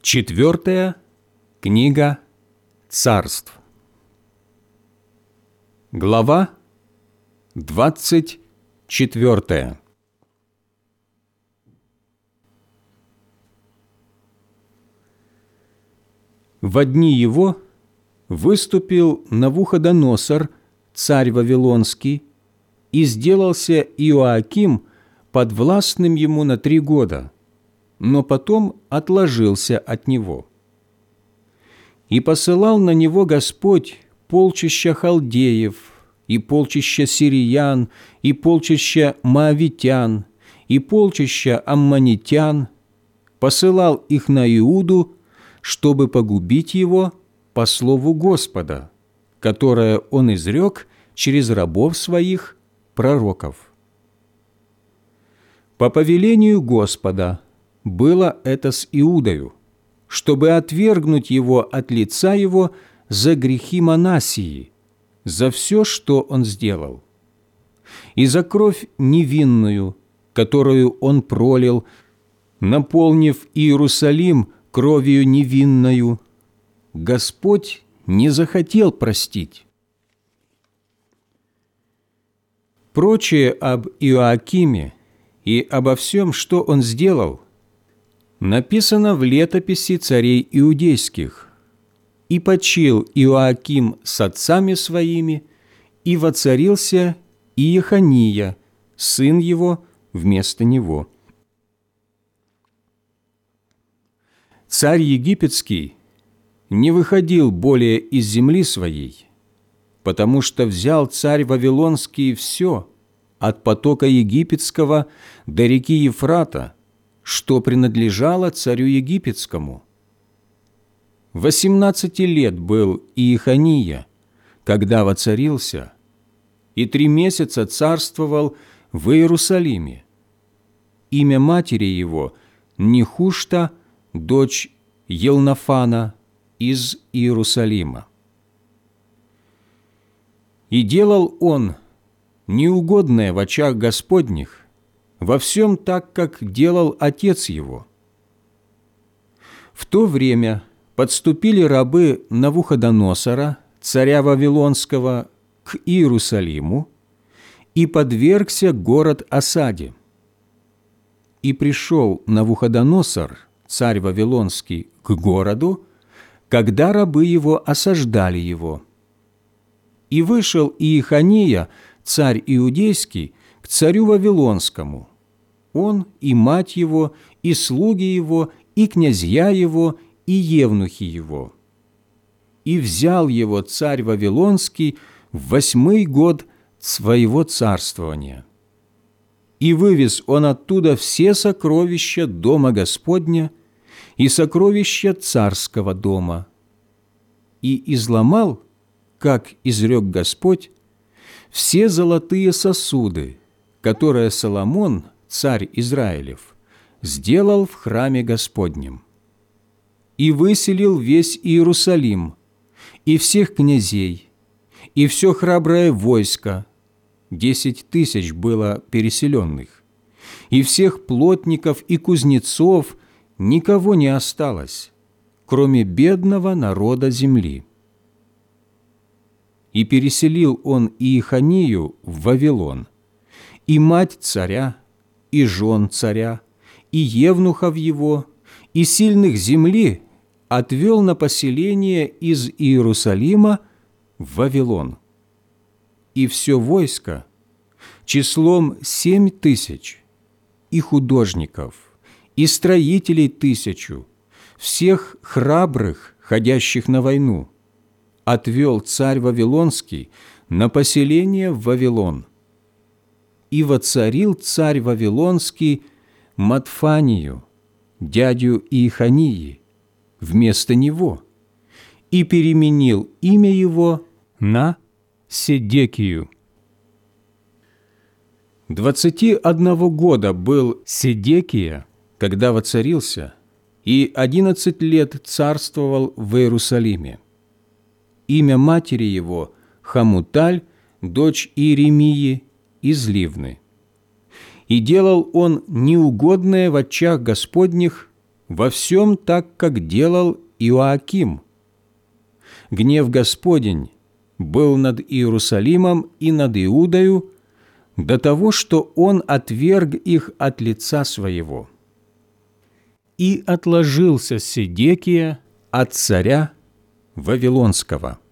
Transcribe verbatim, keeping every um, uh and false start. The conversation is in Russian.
Четвертая книга Царств. Глава двадцать четвертая. Во дни его выступил Навуходоносор, царь Вавилонский, и сделался Иоаким подвластным ему на три года, но потом отложился от него. И посылал на него Господь полчища халдеев, и полчища сириян, и полчища моавитян, и полчища аммонитян, посылал их на Иуду, чтобы погубить его по слову Господа, которое он изрек через рабов своих, пророков. По повелению Господа было это с Иудою, чтобы отвергнуть его от лица его за грехи Манассии, за все, что он сделал, и за кровь невинную, которую он пролил, наполнив Иерусалим кровью невинною, Господь не захотел простить. Прочее об Иоакиме и обо всем, что он сделал, написано в летописи царей иудейских. И почил Иоаким с отцами своими, и воцарился Иехания, сын его, вместо него. Царь египетский не выходил более из земли своей, потому что взял царь Вавилонский все, от потока египетского до реки Ефрата, что принадлежало царю египетскому. Восемнадцати лет был Иехания, когда воцарился, и три месяца царствовал в Иерусалиме. Имя матери его Нехушта, дочь Елнафана из Иерусалима. И делал он неугодное в очах Господних во всем так, как делал отец его. В то время подступили рабы Навуходоносора, царя Вавилонского, к Иерусалиму, и подвергся город осаде. И пришел Навуходоносор, царь Вавилонский, к городу, когда рабы его осаждали его. И вышел Иехания, царь иудейский, к царю Вавилонскому, он и мать его, и слуги его, и князья его, и евнухи его. И взял его царь Вавилонский в восьмой год своего царствования. И вывез он оттуда все сокровища дома Господня и сокровища царского дома. И изломал, как изрек Господь, все золотые сосуды, которые Соломон, царь Израилев, сделал в храме Господнем. И выселил весь Иерусалим, и всех князей, и все храброе войско, десять тысяч было переселенных, и всех плотников и кузнецов никого не осталось, кроме бедного народа земли. И переселил он Иеханию в Вавилон, и мать царя, и жен царя, и евнухов его, и сильных земли отвел на поселение из Иерусалима в Вавилон. И все войско числом семь тысяч, и художников, и строителей тысячу, всех храбрых, ходящих на войну, отвел царь Вавилонский на поселение в Вавилон. И воцарил царь Вавилонский Матфанию, дядю Иехании, вместо него, и переменил имя его на Седекию. Двадцати одного года был Седекия, когда воцарился, и одиннадцать лет царствовал в Иерусалиме. Имя матери его Хамуталь, дочь Иеремии из Ливны. И делал он неугодное в очах Господних во всем так, как делал Иоаким. Гнев Господень был над Иерусалимом и над Иудою до того, что он отверг их от лица своего. И отложился Седекия от царя Вавилонского.